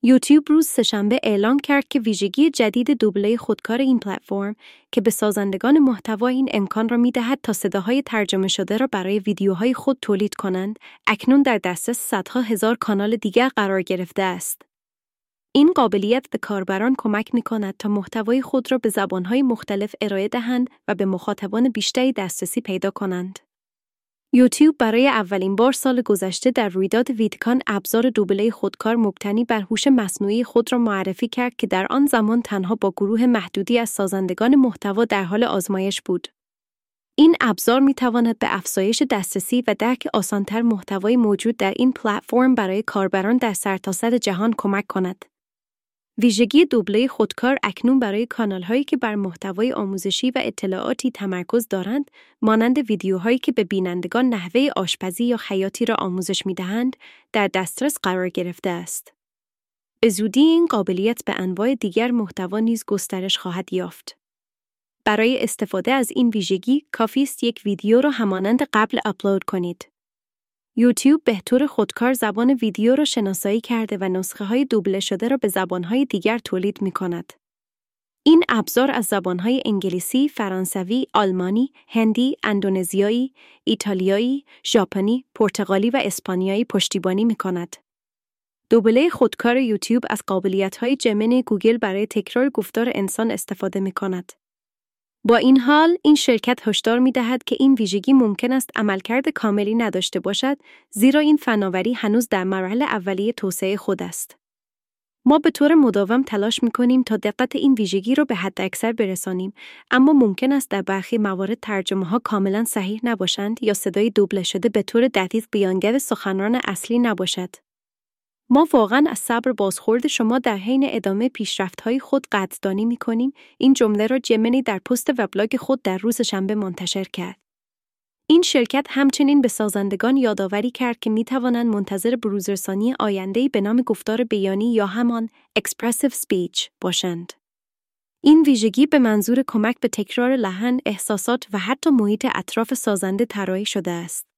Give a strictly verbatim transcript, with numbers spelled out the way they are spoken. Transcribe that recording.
یوتیوب روز سه‌شنبه اعلام کرد که ویژگی جدید دوبله خودکار این پلتفرم که به سازندگان محتوا این امکان را می‌دهد تا صداهای ترجمه شده را برای ویدیوهای خود تولید کنند، اکنون در دسترس صدها هزار کانال دیگر قرار گرفته است. این قابلیت به کاربران کمک می‌کند تا محتوای خود را به زبان‌های مختلف ارائه دهند و به مخاطبان بیشتری دسترسی پیدا کنند. یوتیوب برای اولین بار سال گذشته در رویداد ویدکان ابزار دوبله خودکار مبتنی بر هوش مصنوعی خود را معرفی کرد که در آن زمان تنها با گروه محدودی از سازندگان محتوا در حال آزمایش بود. این ابزار می‌تواند به افزایش دسترسی و درک آسان‌تر محتوای موجود در این پلتفرم برای کاربران در سرتاسر جهان کمک کند. ویژگی دوبله خودکار اکنون برای کانال‌هایی که بر محتوای آموزشی و اطلاعاتی تمرکز دارند، مانند ویدیوهایی که به بینندگان نحوه آشپزی یا خیاطی را آموزش می‌دهند، در دسترس قرار گرفته است. به زودی این قابلیت به انواع دیگر محتوا نیز گسترش خواهد یافت. برای استفاده از این ویژگی، کافی است یک ویدیو را همانند قبل آپلود کنید. یوتیوب به طور خودکار زبان ویدیو را شناسایی کرده و نسخه‌های دوبله شده را به زبان‌های دیگر تولید می‌کند. این ابزار از زبان‌های انگلیسی، فرانسوی، آلمانی، هندی، اندونزیایی، ایتالیایی، ژاپنی، پرتغالی و اسپانیایی پشتیبانی می‌کند. دوبله خودکار یوتیوب از قابلیت‌های جمنی گوگل برای تکرار گفتار انسان استفاده می‌کند. با این حال، این شرکت هشدار می‌دهد که این ویژگی ممکن است عملکرد کاملی نداشته باشد، زیرا این فناوری هنوز در مراحل اولیه توسعه خود است. ما به طور مداوم تلاش می‌کنیم تا دقت این ویژگی را به حداکثر برسانیم، اما ممکن است در برخی موارد ترجمه‌ها کاملاً صحیح نباشند یا صدای دوبله شده به طور دقیق بیانگر سخنران اصلی نباشد. ما واقعاً از صبر بازخورد شما در حین ادامه پیشرفت‌های خود قدردانی می‌کنیم. این جمله را جمنی در پست وبلاگ خود در روز شنبه منتشر کرد. این شرکت همچنین به سازندگان یادآوری کرد که می‌توانند منتظر بروزرسانی آینده‌ای به نام گفتار بیانی یا همان Expressive Speech باشند. این ویژگی به منظور کمک به تکرار لحن، احساسات و حتی محیط اطراف سازنده طراحی شده است.